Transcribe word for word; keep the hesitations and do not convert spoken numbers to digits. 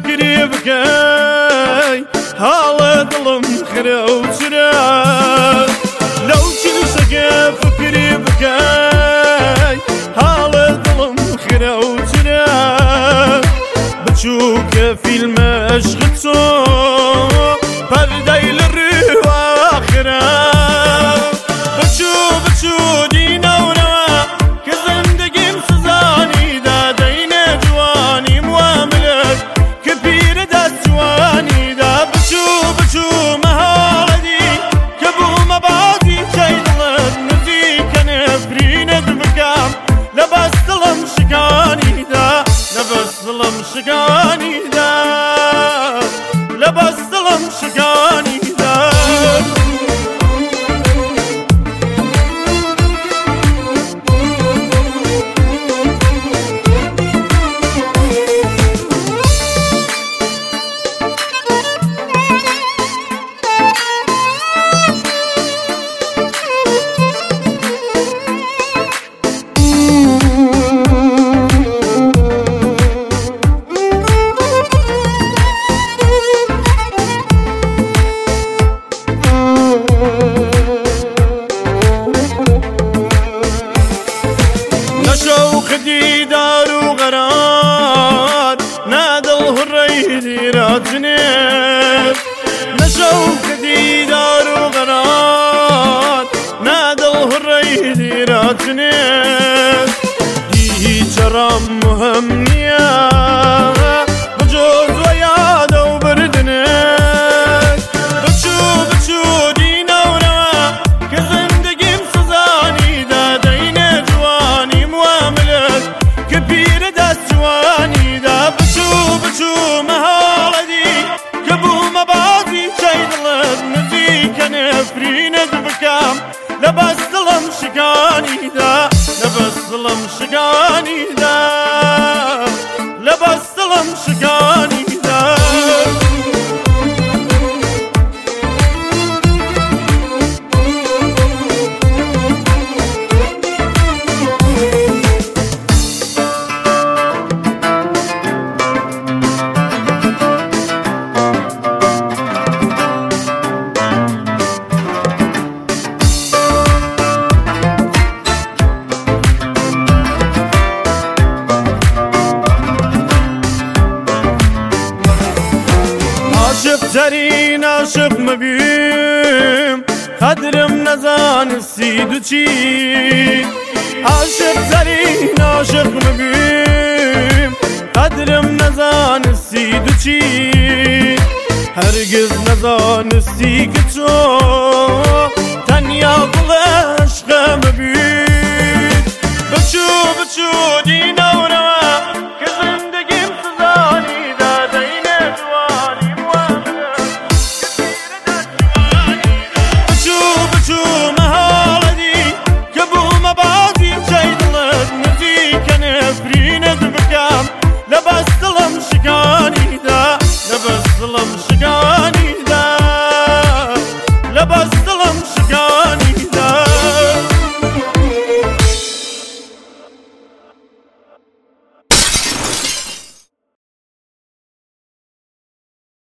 فکری بکەی هاڵە دڵم خرە و چرە لەو چیرشەکە فکری بکەی هاڵە دڵم خرە و چرە بچووکە فیلمە عشقت چۆ پەردەی لە ڕێواخرە بچوو بچوو دینەورەوە کە زەندەگیم سزانیدا دەینە جوانیم واملت کە پیرە دەست جوانیدا بچوو بچوو مەهاڵەدی کە بوومە بازی چەی دڵت نزیکە نەفرینت بکەم لە بەست دڵم شکانیدا لە بەست دڵم شکانیدا لە بەست دڵم شکانیدا شوق دیدار و قرار نادل هڕەی دیراتنێت نەشەوق دیدار و قرار نادل هڕەی دیراتنێت هیچ ڕام مهم نییە بجۆز وە یادە و بردنێت بچوو بچوو دینەورەوە کە زەندەگیم سزانیدا دەینە جوانیم واملت کە پیرە دەست جوانیدا بچوو بچوو مەهاڵەدی کە بوومە بازی چەی دڵت نزیکە نەفرینت بکەم لە بەست دڵم شکانیدا لە بەست دڵم شکانیدا لە بەست دڵم شکانیدا عاشقترین عاشق مەبیم قەدرم نەزانستی دووچی عاشقترین عاشق مەبیم قەدرم نەزانستی دووچی هەرگیز نەزانستی کە چۆ تەنیا دڵ عەشقە مەبیت بچوو